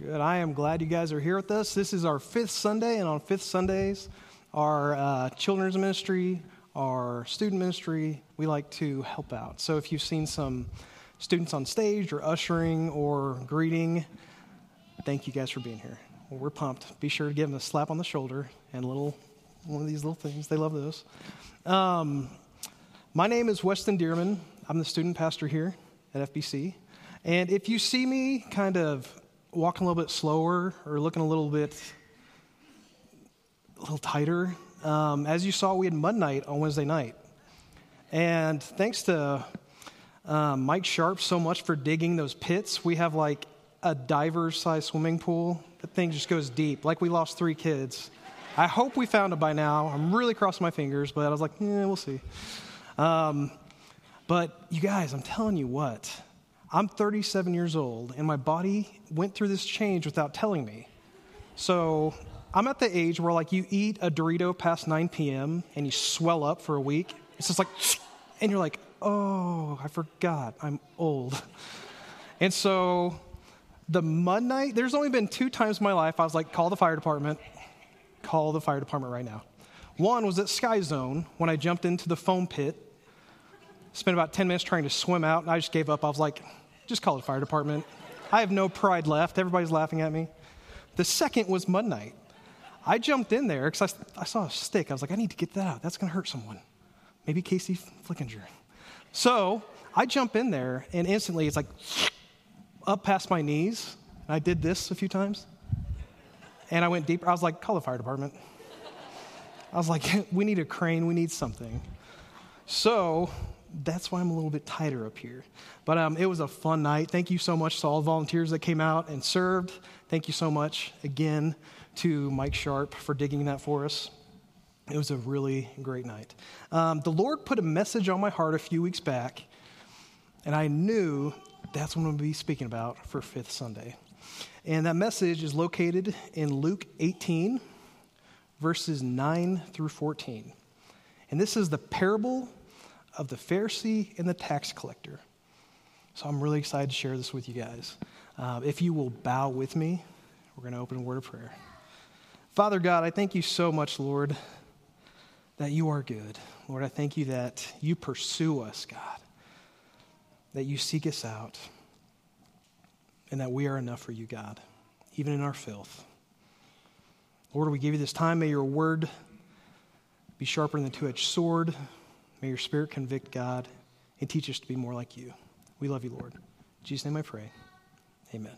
Good. I am glad you guys are here with us. This is our fifth Sunday, and on fifth Sundays, our children's ministry, our student ministry, we like to help out. So if you've seen some students on stage or ushering or greeting, thank you guys for being here. Well, we're pumped. Be sure to give them a slap on the shoulder and one of these little things. They love those. My name is Weston Dearman. I'm the student pastor here at FBC. And if you see me kind of walking a little bit slower or looking a little tighter, as you saw, we had Mud Night on Wednesday night. And thanks to Mike Sharp so much for digging those pits. We have like a diver's-sized swimming pool. That thing just goes deep. Like we lost 3 kids. I hope we found it by now. I'm really crossing my fingers, but I was like, we'll see. But you guys, I'm telling you what. I'm 37 years old, and my body went through this change without telling me. So I'm at the age where, like, you eat a Dorito past 9 p.m., and you swell up for a week. It's just like, and you're like, oh, I forgot. I'm old. And so the Mud Night, there's only been 2 times in my life I was like, call the fire department. Call the fire department right now. One was at Sky Zone when I jumped into the foam pit. Spent about 10 minutes trying to swim out, and I just gave up. I was like, just call the fire department. I have no pride left. Everybody's laughing at me. The second was Mud Night. I jumped in there because I saw a stick. I was like, I need to get that out. That's going to hurt someone. Maybe Casey Flickinger. So I jump in there, and instantly it's like up past my knees. And I did this a few times. And I went deeper. I was like, call the fire department. I was like, we need a crane. We need something. So that's why I'm a little bit tighter up here. But it was a fun night. Thank you so much to all the volunteers that came out and served. Thank you so much again to Mike Sharp for digging that for us. It was a really great night. The Lord put a message on my heart a few weeks back, and I knew that's what I'm going to be speaking about for Fifth Sunday. And that message is located in Luke 18, verses 9 through 14. And this is the parable of the Pharisee and the tax collector. So I'm really excited to share this with you guys. If you will bow with me, we're going to open a word of prayer. Father God, I thank you so much, Lord, that you are good. Lord, I thank you that you pursue us, God, that you seek us out, and that we are enough for you, God, even in our filth. Lord, we give you this time. May your word be sharper than a 2-edged sword. May your spirit convict, God, and teach us to be more like you. We love you, Lord. In Jesus' name I pray. Amen.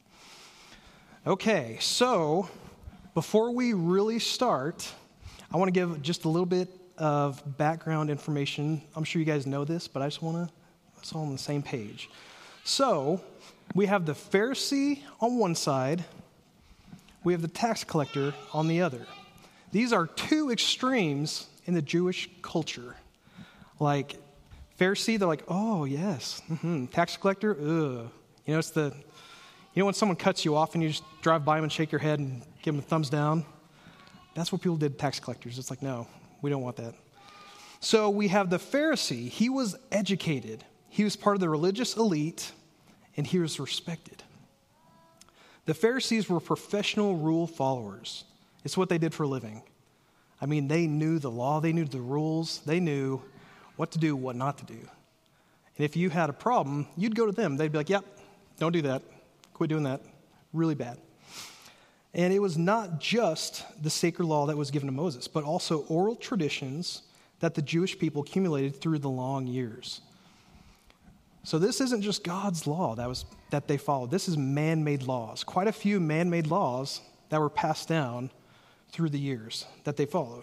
Okay, so before we really start, I want to give just a little bit of background information. I'm sure you guys know this, but I just want to, it's all on the same page. So we have the Pharisee on one side. We have the tax collector on the other. These are 2 extremes in the Jewish culture. Like, Pharisee, they're like, oh, yes. Mm-hmm. Tax collector, ugh. It's when someone cuts you off and you just drive by them and shake your head and give them a thumbs down? That's what people did to tax collectors. It's like, no, we don't want that. So we have the Pharisee. He was educated. He was part of the religious elite, and he was respected. The Pharisees were professional rule followers. It's what they did for a living. I mean, they knew the law. They knew the rules. They knew what to do, what not to do. And if you had a problem, you'd go to them. They'd be like, yep, don't do that. Quit doing that. Really bad. And it was not just the sacred law that was given to Moses, but also oral traditions that the Jewish people accumulated through the long years. So this isn't just God's law that they followed. This is man-made laws. Quite a few man-made laws that were passed down through the years that they followed.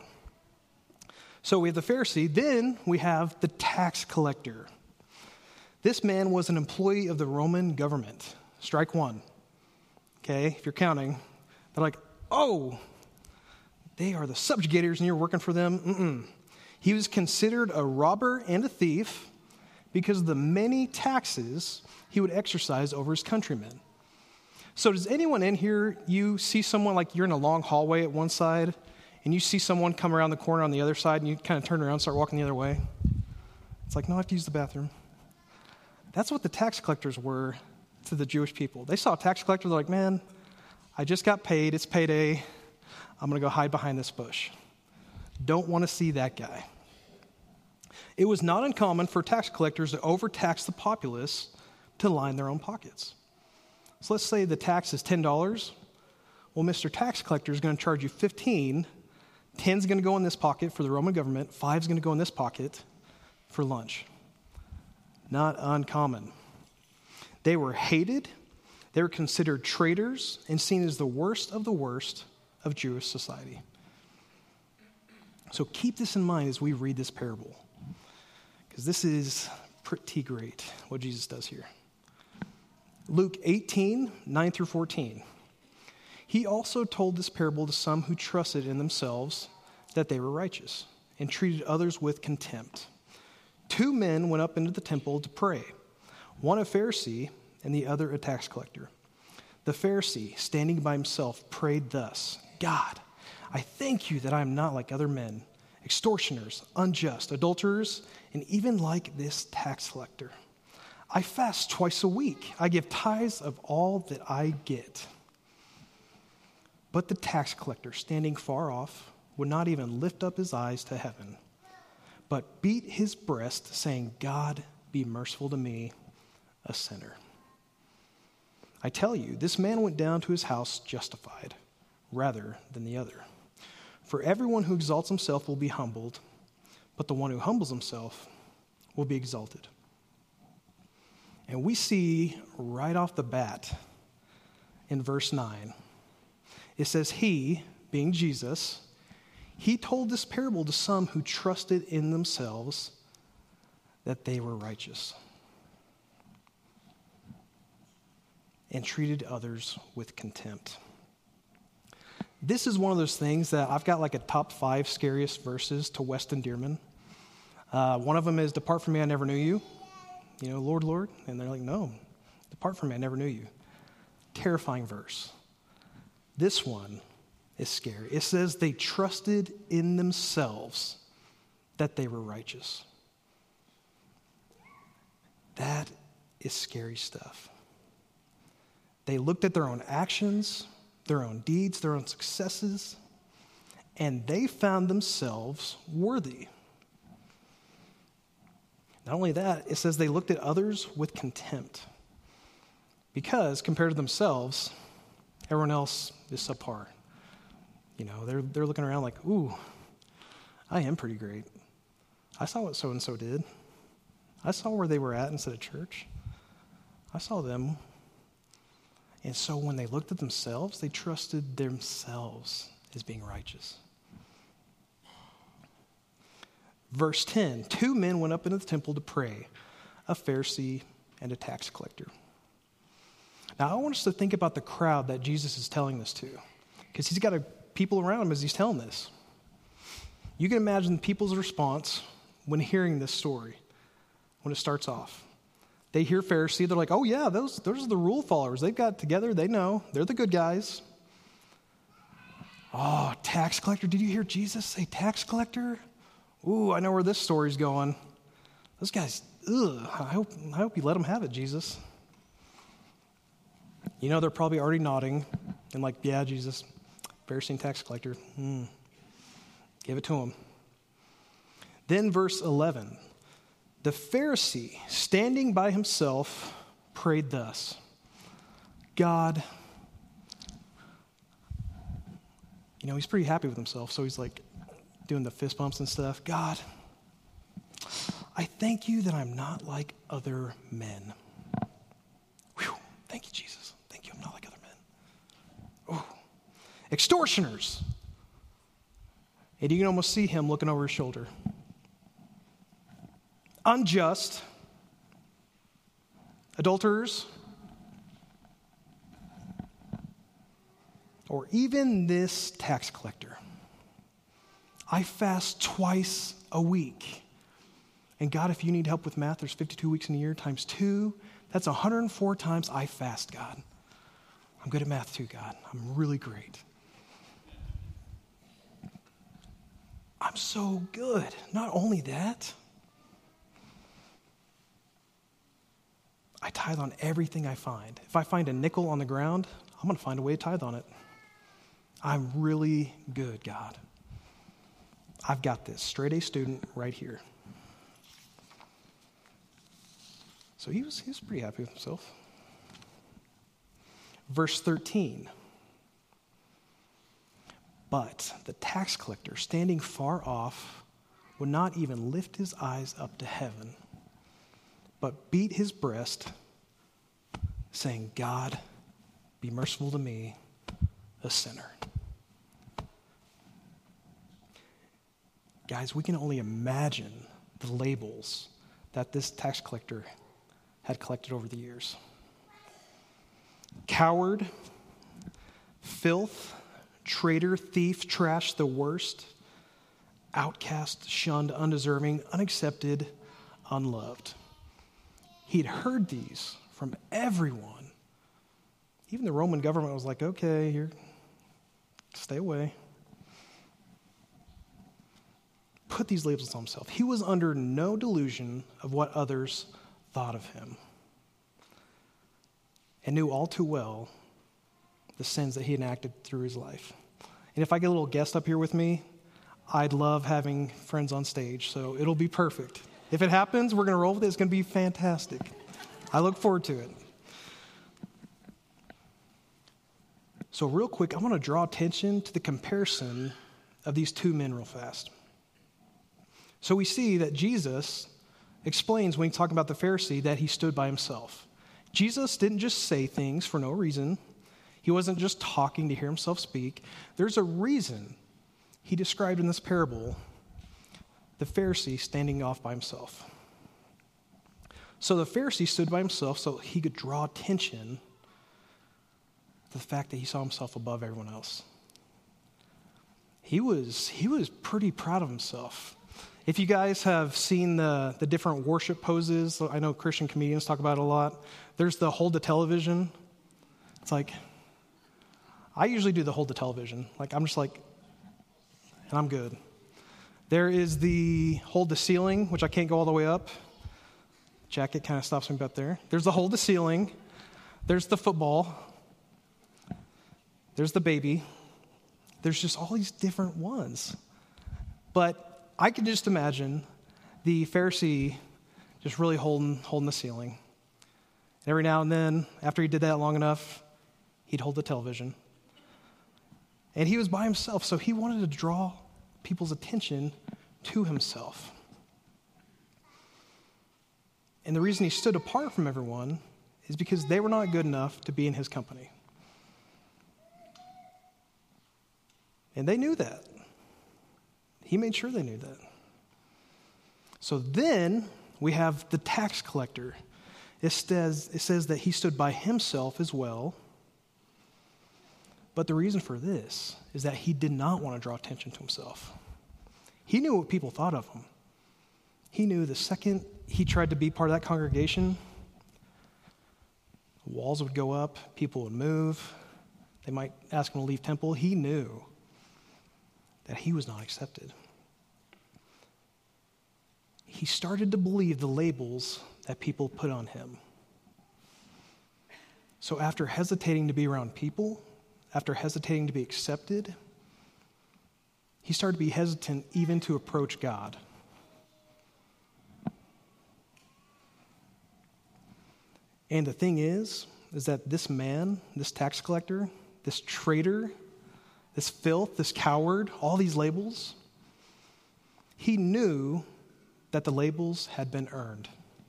So we have the Pharisee. Then we have the tax collector. This man was an employee of the Roman government. Strike 1. Okay, if you're counting. They're like, oh, they are the subjugators and you're working for them? Mm-mm. He was considered a robber and a thief because of the many taxes he would exercise over his countrymen. So does anyone in here, you see someone like you're in a long hallway at one side and you see someone come around the corner on the other side and you kind of turn around and start walking the other way? It's like, no, I have to use the bathroom. That's what the tax collectors were to the Jewish people. They saw a tax collector, they're like, man, I just got paid. It's payday. I'm going to go hide behind this bush. Don't want to see that guy. It was not uncommon for tax collectors to overtax the populace to line their own pockets. So let's say the tax is $10. Well, Mr. Tax Collector is going to charge you $15. 10's going to go in this pocket for the Roman government. 5's going to go in this pocket for lunch. Not uncommon. They were hated. They were considered traitors and seen as the worst of Jewish society. So keep this in mind as we read this parable, because this is pretty great what Jesus does here. Luke 18, 9 through 14. He also told this parable to some who trusted in themselves that they were righteous and treated others with contempt. 2 men went up into the temple to pray, one a Pharisee and the other a tax collector. The Pharisee, standing by himself, prayed thus, God, I thank you that I am not like other men, extortioners, unjust, adulterers, and even like this tax collector. I fast twice a week. I give tithes of all that I get. But the tax collector, standing far off, would not even lift up his eyes to heaven, but beat his breast, saying, God, be merciful to me, a sinner. I tell you, this man went down to his house justified, rather than the other. For everyone who exalts himself will be humbled, but the one who humbles himself will be exalted. And we see right off the bat in verse 9, it says, he, being Jesus, he told this parable to some who trusted in themselves that they were righteous and treated others with contempt. This is one of those things that I've got like a top 5 scariest verses to West Endearment. One of them is, depart from me, I never knew you. You know, Lord, Lord. And they're like, no, depart from me, I never knew you. Terrifying verse. This one is scary. It says they trusted in themselves that they were righteous. That is scary stuff. They looked at their own actions, their own deeds, their own successes, and they found themselves worthy. Not only that, it says they looked at others with contempt. Because compared to themselves, everyone else is subpar. You know, they're looking around like, ooh, I am pretty great. I saw what so-and-so did. I saw where they were at instead of church. I saw them. And so when they looked at themselves, they trusted themselves as being righteous. Verse 10, 2 men went up into the temple to pray, a Pharisee and a tax collector. Now, I want us to think about the crowd that Jesus is telling this to, because he's got people around him as he's telling this. You can imagine people's response when hearing this story, when it starts off. They hear Pharisee, they're like, oh yeah, those are the rule followers. They've got it together, they know. They're the good guys. Oh, tax collector. Did you hear Jesus say tax collector? Ooh, I know where this story's going. Those guys, ugh, I hope you let them have it, Jesus. You know, they're probably already nodding and like, yeah, Jesus, Pharisee and tax collector. Give it to him. Then verse 11. The Pharisee, standing by himself, prayed thus, God, you know, he's pretty happy with himself, so he's like doing the fist bumps and stuff. God, I thank you that I'm not like other men. Whew, thank you, Jesus. Thank you, I'm not like other men. Oh, extortioners. And you can almost see him looking over his shoulder. Unjust, adulterers, or even this tax collector. I fast twice a week. And God, if you need help with math, there's 52 weeks in a year times 2. That's 104 times I fast, God. I'm good at math too, God. I'm really great. I'm so good. Not only that, I tithe on everything I find. If I find a nickel on the ground, I'm going to find a way to tithe on it. I'm really good, God. I've got this. Straight A student right here. So he was pretty happy with himself. Verse 13. But the tax collector, standing far off, would not even lift his eyes up to heaven, but beat his breast, saying, God, be merciful to me, a sinner. Guys, we can only imagine the labels that this tax collector had collected over the years. Coward, filth, traitor, thief, trash, the worst, outcast, shunned, undeserving, unaccepted, unloved. He'd heard these from everyone. Even the Roman government was like, okay, here, stay away. Put these labels on himself. He was under no delusion of what others thought of him and knew all too well the sins that he enacted through his life. And if I get a little guest up here with me, I'd love having friends on stage, so it'll be perfect. If it happens, we're going to roll with it. It's going to be fantastic. I look forward to it. So real quick, I want to draw attention to the comparison of these two men real fast. So we see that Jesus explains when he's talking about the Pharisee that he stood by himself. Jesus didn't just say things for no reason. He wasn't just talking to hear himself speak. There's a reason he described in this parable the Pharisee standing off by himself. So the Pharisee stood by himself so he could draw attention to the fact that he saw himself above everyone else. He was pretty proud of himself. If you guys have seen the different worship poses, I know Christian comedians talk about it a lot. There's the hold the television. It's like, I usually do the hold the television. Like, I'm just like, and I'm good. There is the hold the ceiling, which I can't go all the way up. Jacket kind of stops me up there. There's the hold the ceiling. There's the football. There's the baby. There's just all these different ones. But I can just imagine the Pharisee just really holding the ceiling. And every now and then, after he did that long enough, he'd hold the television. And he was by himself, so he wanted to draw people's attention to himself. And the reason he stood apart from everyone is because they were not good enough to be in his company. And they knew that. He made sure they knew that. So then we have the tax collector. It says that he stood by himself as well. But the reason for this is that he did not want to draw attention to himself. He knew what people thought of him. He knew the second he tried to be part of that congregation, walls would go up, people would move, they might ask him to leave temple. He knew that he was not accepted. He started to believe the labels that people put on him. So after hesitating to be around people, after hesitating to be accepted, he started to be hesitant even to approach God. And the thing is that this man, this tax collector, this traitor, this filth, this coward, all these labels, he knew that the labels had been earned.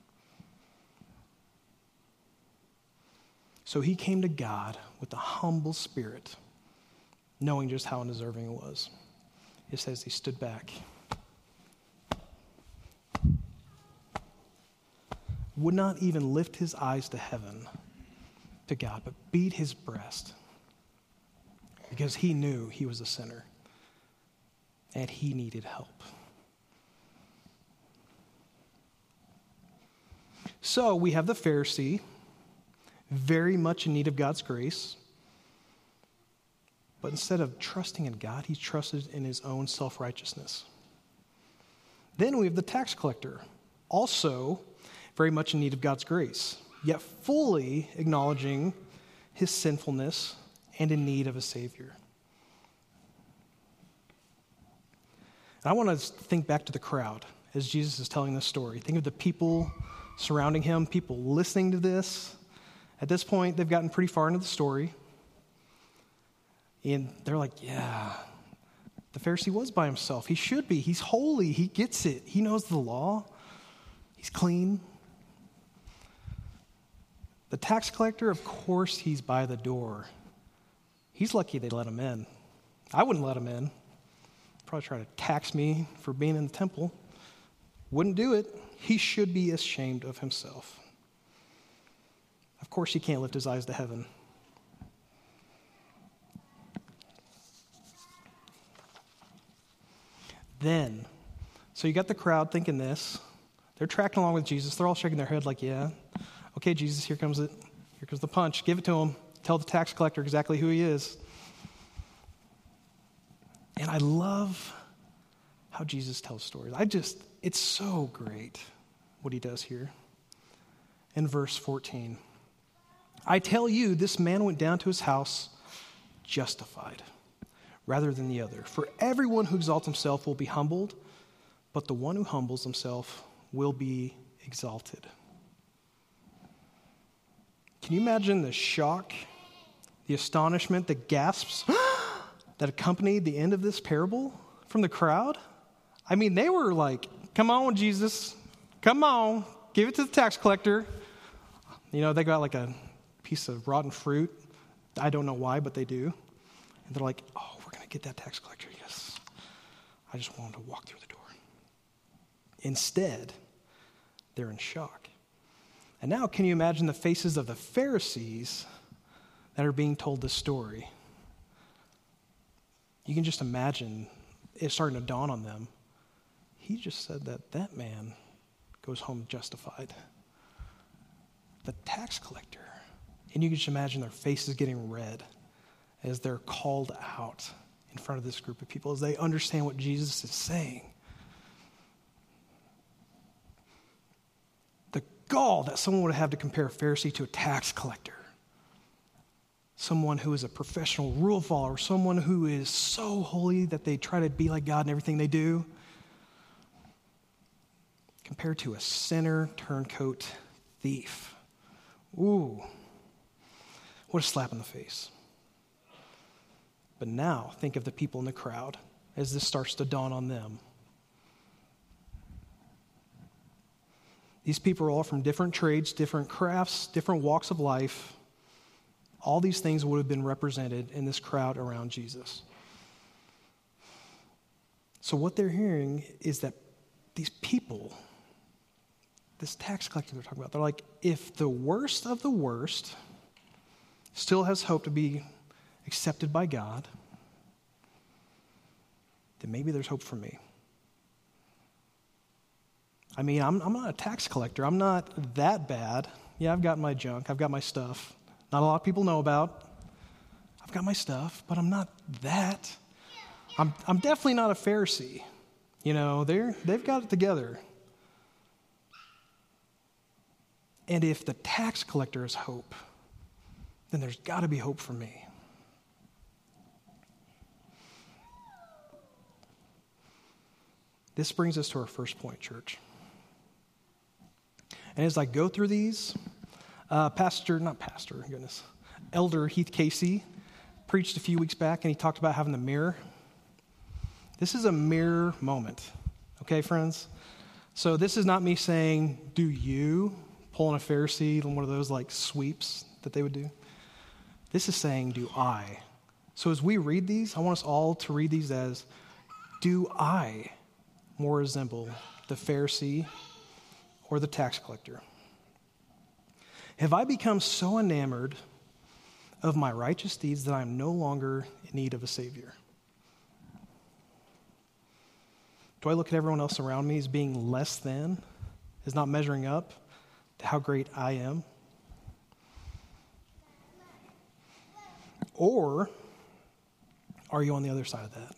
So he came to God with a humble spirit, knowing just how undeserving it was. It says he stood back, would not even lift his eyes to heaven, to God, but beat his breast because he knew he was a sinner and he needed help. So we have the Pharisee, very much in need of God's grace, but instead of trusting in God, he trusted in his own self-righteousness. Then we have the tax collector, also very much in need of God's grace, yet fully acknowledging his sinfulness and in need of a Savior. And I want to think back to the crowd as Jesus is telling this story. Think of the people surrounding him, people listening to this. At this point, they've gotten pretty far into the story. And they're like, yeah, the Pharisee was by himself. He should be. He's holy. He gets it. He knows the law. He's clean. The tax collector, of course, he's by the door. He's lucky they let him in. I wouldn't let him in. Probably try to tax me for being in the temple. Wouldn't do it. He should be ashamed of himself. Of course, he can't lift his eyes to heaven. Then, so you got the crowd thinking this. They're tracking along with Jesus. They're all shaking their head like, yeah. Okay, Jesus, here comes it. Here comes the punch. Give it to him. Tell the tax collector exactly who he is. And I love how Jesus tells stories. It's so great what he does here. In verse 14, I tell you, this man went down to his house justified rather than the other. For everyone who exalts himself will be humbled, but the one who humbles himself will be exalted. Can you imagine the shock, the astonishment, the gasps that accompanied the end of this parable from the crowd? I mean, they were like, come on, Jesus, come on, give it to the tax collector. You know, they got like a piece of rotten fruit. I don't know why, but they do. And they're like, oh, we're going to get that tax collector. Yes. I just wanted to walk through the door. Instead, they're in shock. And now can you imagine the faces of the Pharisees that are being told this story? You can just imagine it starting to dawn on them. He just said that man goes home justified. The tax collector. And you can just imagine their faces getting red as they're called out in front of this group of people, as they understand what Jesus is saying. The gall that someone would have to compare a Pharisee to a tax collector. Someone who is a professional rule follower, someone who is so holy that they try to be like God in everything they do, compared to a sinner, turncoat, thief. Ooh, what a slap in the face. But now, think of the people in the crowd as this starts to dawn on them. These people are all from different trades, different crafts, different walks of life. All these things would have been represented in this crowd around Jesus. So what they're hearing is that these people, this tax collector they're talking about, they're like, if the worst of the worst still has hope to be accepted by God, then maybe there's hope for me. I mean, I'm not a tax collector. I'm not that bad. Yeah, I've got my junk. I've got my stuff. Not a lot of people know about. I've got my stuff, but I'm not that. I'm definitely not a Pharisee. You know, they've got it together. And if the tax collector is hope, then there's got to be hope for me. This brings us to our first point, church. And as I go through these, Elder Heath Casey preached a few weeks back, and he talked about having the mirror. This is a mirror moment, okay, friends? So this is not me saying, do you, pulling a Pharisee, one of those like sweeps that they would do. This is saying, do I? So as we read these, I want us all to read these as, do I more resemble the Pharisee or the tax collector? Have I become so enamored of my righteous deeds that I'm no longer in need of a Savior? Do I look at everyone else around me as being less than, as not measuring up to how great I am? Or are you on the other side of that?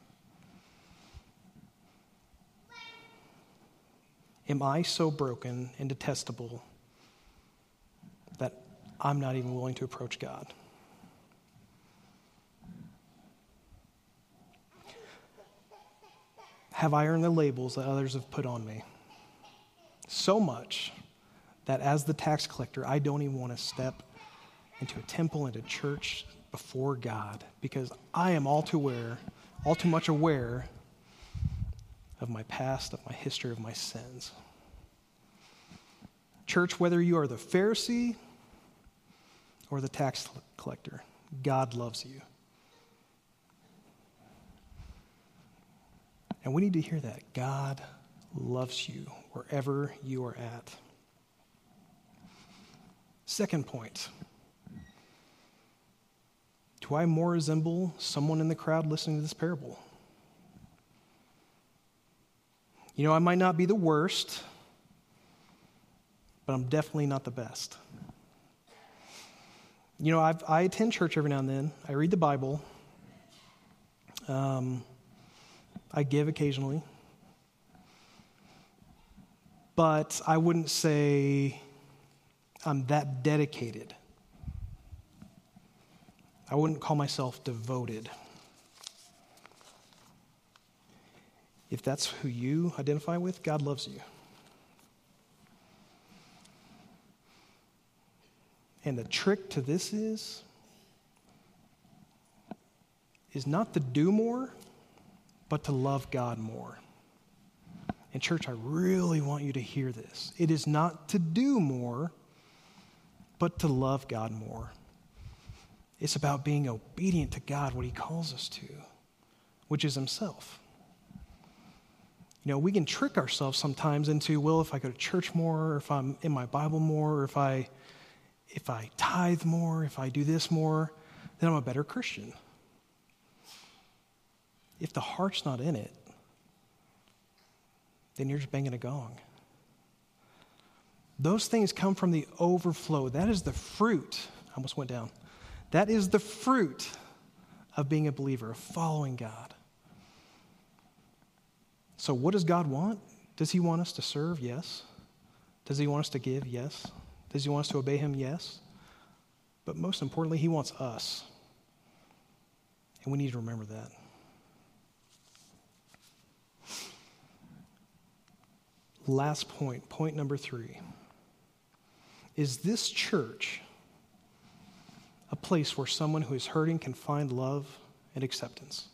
Am I so broken and detestable that I'm not even willing to approach God? have I earned the labels that others have put on me. So much that as the tax collector, I don't even want to step into a temple, into church before God, because I am all too much aware of my past, of my history, of my sins. Church, whether you are the Pharisee or the tax collector, God loves you. And we need to hear that. God loves you wherever you are at. Second point. Do I more resemble someone in the crowd listening to this parable? You know, I might not be the worst, but I'm definitely not the best. You know, I attend church every now and then. I read the Bible. I give occasionally. But I wouldn't say I'm that dedicated. I wouldn't call myself devoted. If that's who you identify with, God loves you. And the trick to this is not to do more, but to love God more. And church, I really want you to hear this. It is not to do more, but to love God more. It's about being obedient to God, what he calls us to, which is himself. You know, we can trick ourselves sometimes into, well, if I go to church more, or if I'm in my Bible more, or if I tithe more, if I do this more, then I'm a better Christian. If the heart's not in it, then you're just banging a gong. Those things come from the overflow. That is the fruit. I almost went down. That is the fruit of being a believer, of following God. So what does God want? Does he want us to serve? Yes. Does he want us to give? Yes. Does he want us to obey him? Yes. But most importantly, he wants us. And we need to remember that. Last point number 3. Is this church a place where someone who is hurting can find love and acceptance?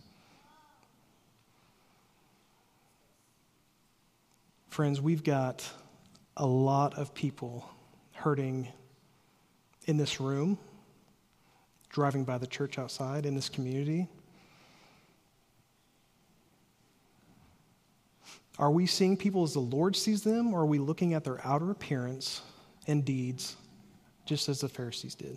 Friends, we've got a lot of people hurting in this room, driving by the church outside, in this community. Are we seeing people as the Lord sees them, or are we looking at their outer appearance and deeds just as the Pharisees did?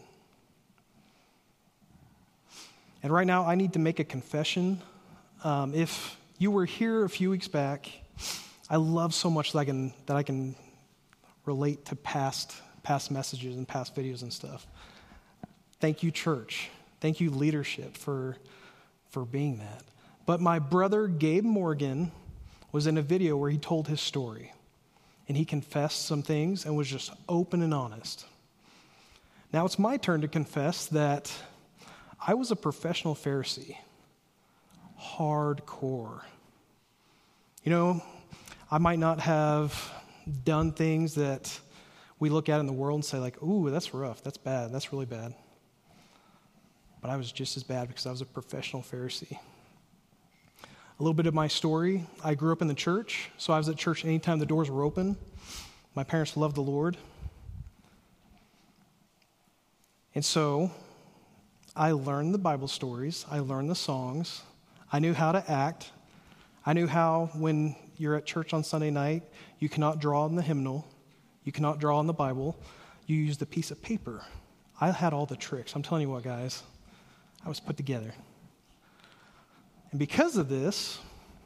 And right now, I need to make a confession. If you were here a few weeks back, I love so much that I can relate to past messages and past videos and stuff. Thank you, church. Thank you, leadership, for being that. But my brother, Gabe Morgan, was in a video where he told his story. And he confessed some things and was just open and honest. Now it's my turn to confess that I was a professional Pharisee. Hardcore. You know, I might not have done things that we look at in the world and say like, ooh, that's rough, that's bad, that's really bad. But I was just as bad because I was a professional Pharisee. A little bit of my story. I grew up in the church, so I was at church anytime the doors were open. My parents loved the Lord. And so I learned the Bible stories. I learned the songs. I knew how to act. I knew how, when you're at church on Sunday night, you cannot draw on the hymnal. You cannot draw on the Bible. You use the piece of paper. I had all the tricks. I'm telling you what, guys. I was put together. And because of this,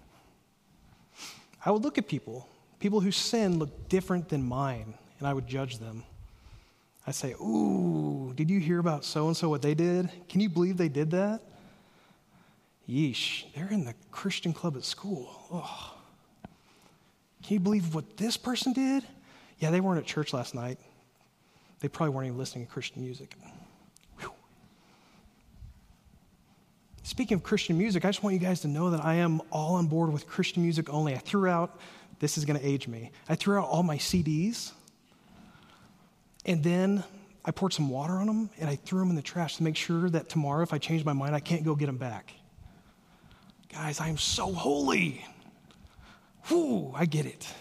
I would look at people whose sin looked different than mine, and I would judge them. I'd say, ooh, did you hear about so-and-so, what they did? Can you believe they did that? Yeesh, they're in the Christian club at school. Oh. Can you believe what this person did? Yeah, they weren't at church last night. They probably weren't even listening to Christian music. Whew. Speaking of Christian music, I just want you guys to know that I am all on board with Christian music only. This is going to age me, I threw out all my CDs, and then I poured some water on them, and I threw them in the trash to make sure that tomorrow, if I change my mind, I can't go get them back. Guys, I am so holy. Whew, I get it.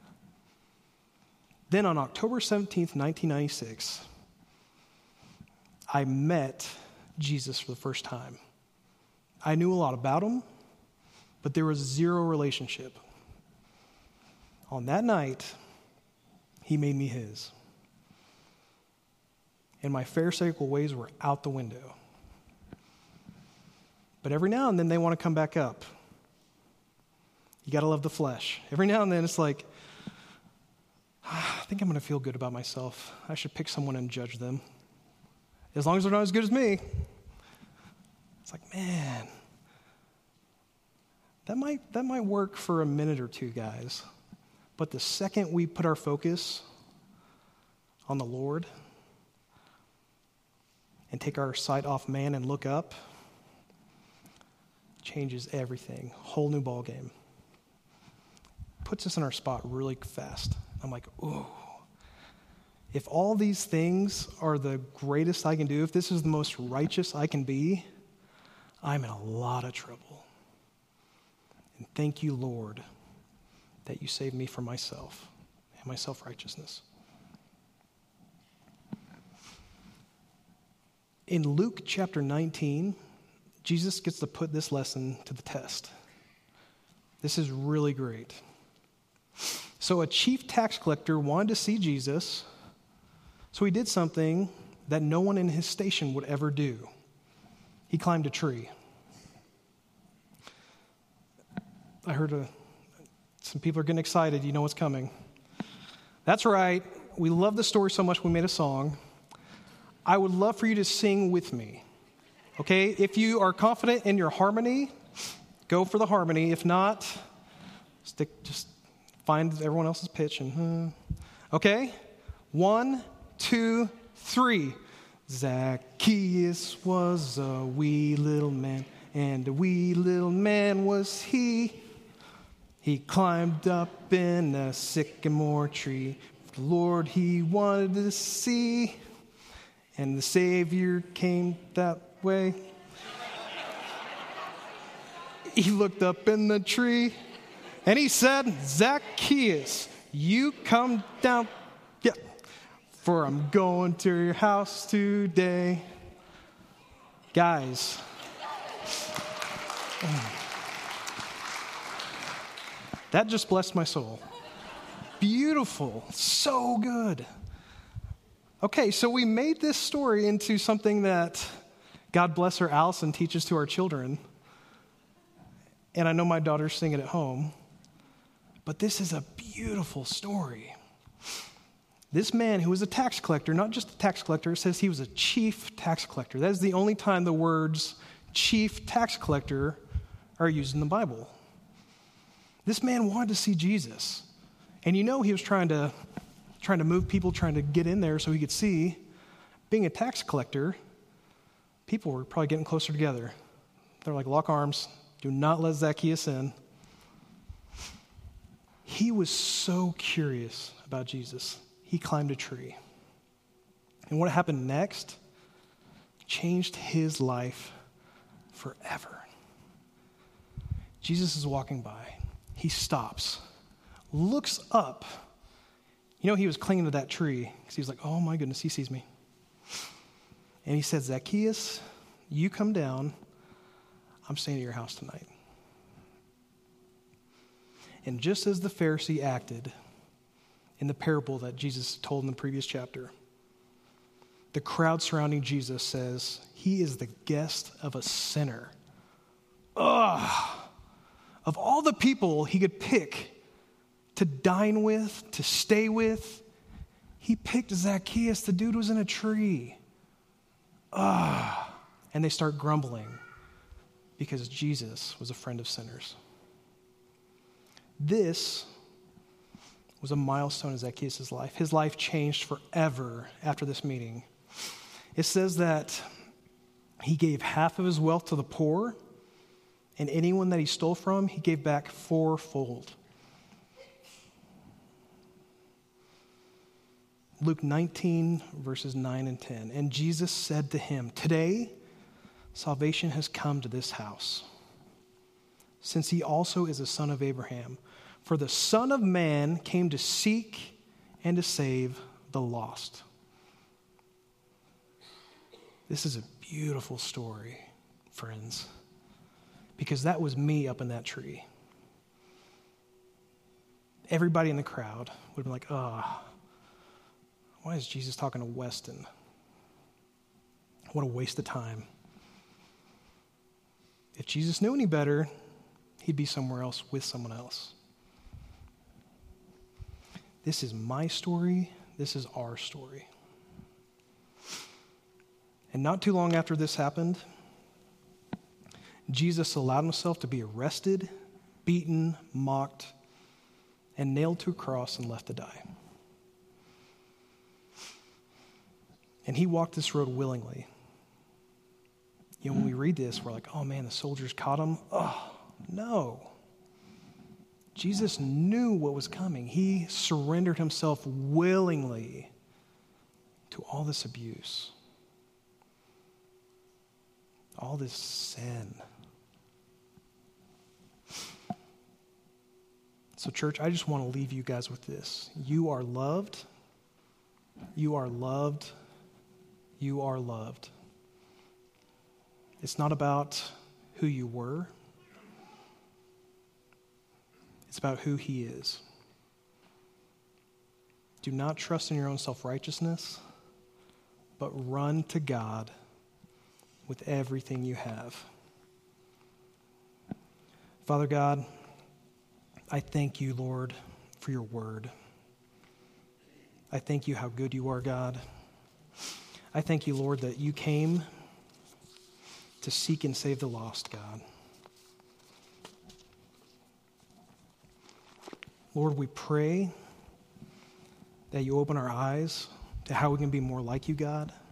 Then on October 17th, 1996, I met Jesus for the first time. I knew a lot about him, but there was zero relationship. On that night, he made me his. And my pharisaical ways were out the window. But every now and then they want to come back up. You got to love the flesh. Every now and then it's like, I think I'm going to feel good about myself. I should pick someone and judge them. As long as they're not as good as me. It's like, man, that might work for a minute or two, guys. But the second we put our focus on the Lord and take our sight off man and look up, changes everything. Whole new ball game. Puts us in our spot really fast. I'm like, ooh. If all these things are the greatest I can do, if this is the most righteous I can be, I'm in a lot of trouble. And thank you, Lord, that you saved me from myself and my self-righteousness. In Luke chapter 19, Jesus gets to put this lesson to the test. This is really great. So a chief tax collector wanted to see Jesus, so he did something that no one in his station would ever do. He climbed a tree. I heard some people are getting excited. You know what's coming. That's right. We love the story so much we made a song. I would love for you to sing with me. Okay? If you are confident in your harmony, go for the harmony. If not, just find everyone else's pitch and okay? 1, 2, 3. Zacchaeus was a wee little man, and a wee little man was he. He climbed up in a sycamore tree. The Lord he wanted to see, and the Savior came that way. He looked up in the tree, and he said, Zacchaeus, you come down, for I'm going to your house today. Guys, that just blessed my soul. Beautiful, so good. Okay, so we made this story into something that, God bless her, Allison teaches to our children. And I know my daughters sing it at home. But this is a beautiful story. This man who was a tax collector, not just a tax collector, it says he was a chief tax collector. That is the only time the words chief tax collector are used in the Bible. This man wanted to see Jesus. And you know he was trying to move people, trying to get in there so he could see. Being a tax collector, people were probably getting closer together. They're like, lock arms. Do not let Zacchaeus in. He was so curious about Jesus. He climbed a tree. And what happened next changed his life forever. Jesus is walking by. He stops, looks up. You know, he was clinging to that tree because he was like, oh my goodness, he sees me. And he said, Zacchaeus, you come down. I'm staying at your house tonight. And just as the Pharisee acted in the parable that Jesus told in the previous chapter, the crowd surrounding Jesus says, he is the guest of a sinner. Ugh! Of all the people he could pick to dine with, to stay with, he picked Zacchaeus. The dude was in a tree. Ugh! And they start grumbling because Jesus was a friend of sinners. This was a milestone in Zacchaeus' life. His life changed forever after this meeting. It says that he gave half of his wealth to the poor And anyone that he stole from, he gave back fourfold. Luke 19, verses 9 and 10. And Jesus said to him, "Today, salvation has come to this house, since he also is a son of Abraham. For the Son of Man came to seek and to save the lost." This is a beautiful story, friends, because that was me up in that tree. Everybody in the crowd would have been like, why is Jesus talking to Weston? What a waste of time. If Jesus knew any better, he'd be somewhere else with someone else. This is my story. This is our story. And not too long after this happened, Jesus allowed himself to be arrested, beaten, mocked, and nailed to a cross and left to die. And he walked this road willingly. You know, when we read this, we're like, oh man, the soldiers caught him. Oh, no. Jesus knew what was coming. He surrendered himself willingly to all this abuse, all this sin. So, church, I just want to leave you guys with this. You are loved. You are loved. You are loved. It's not about who you were. It's about who he is. Do not trust in your own self-righteousness, but run to God with everything you have. Father God, I thank you, Lord, for your word. I thank you how good you are, God. I thank you, Lord, that you came to seek and save the lost, God. Lord, we pray that you open our eyes to how we can be more like you, God.